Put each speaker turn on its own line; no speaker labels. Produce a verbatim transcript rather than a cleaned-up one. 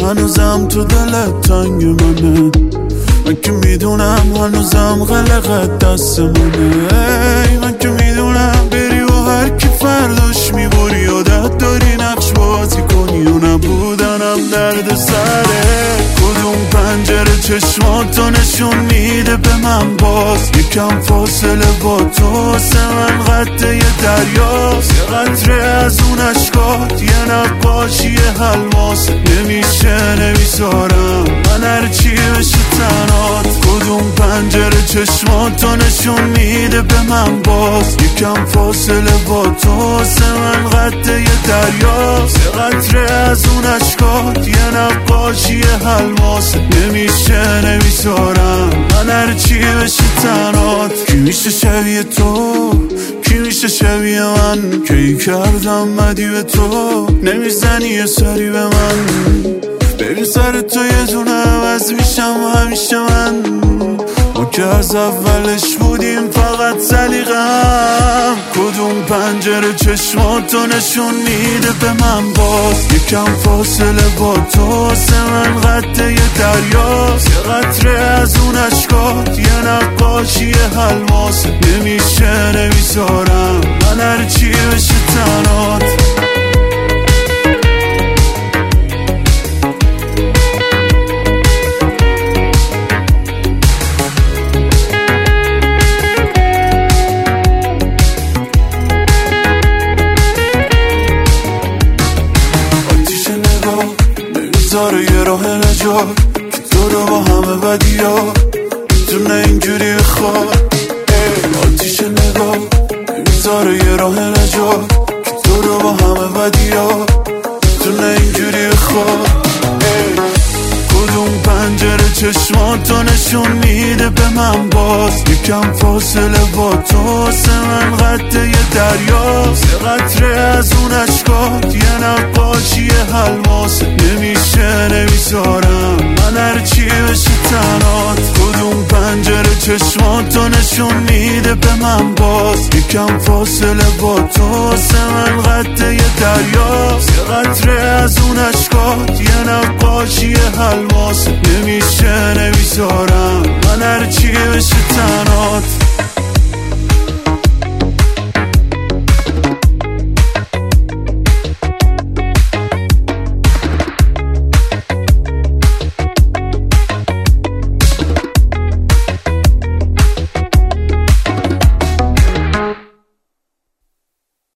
هنوزم تو دلت تنگ منه، من که میدونم هنوزم غلقت دست منه. من که میدونم بری و هر کی فرداش میبری، عادت داری نقش بازی کنی و نبودنم درد سره. کدوم پنجره چشماتو نشون میده به من باز، یکم فاصله با تو سه من قده یه دریاست، یه قطره از اون اشکات یه نقاشی الماس. نمیشه نمیذارم من هرچی بشه تنات. کدوم پنجره چشماتو نشون میده به من باز، یکم فاصله با تو سه من قده یه دریاست، یه قطره از اون اشکات یه نقاشی الماس. نمیشه نمیذارم من هرچی بشه تنات. کی میشه شبیه تو، کی میشه شبیه من، کی کردم مدی به تو نمیزنی یه سری به من. ببین سر تو یه دونه عوض میشم همیشه من، ما که از اولش بودیم فقط سلیقه‌ام. کدوم پنجره چشماتو نشون میده به من باز، یکم فاصله با تو سه من قده یه دریاست، یه قطره از اون اشکات یه نقاشی الماس. نمیشه نمیذارم من هرچی بشه تنات. نمیذاره یه راه نجات که تو رو با همه بدیا میتونه اینجوری بخواد. آتیش نگاه نمیذاره یه راه نجات که تو رو با همه بدیا میتونه اینجوری بخواد. کدوم پنجره چشماتو نشون میده به من باز، یکم فاصله با تو سه من قده یه دریاست، یه قطره از اون اشکات یه نقاشی الماس. نمیشه نمیذارم من هرچی بشه تنات. کدوم پنجره چشماتو نشون میده به من باز، یکم فاصله با تو سه من قده یه دریاست، یه قطره از اون اشکات یه نقاشی الماس. نمیشه نمیذارم من هرچی بشه تنات.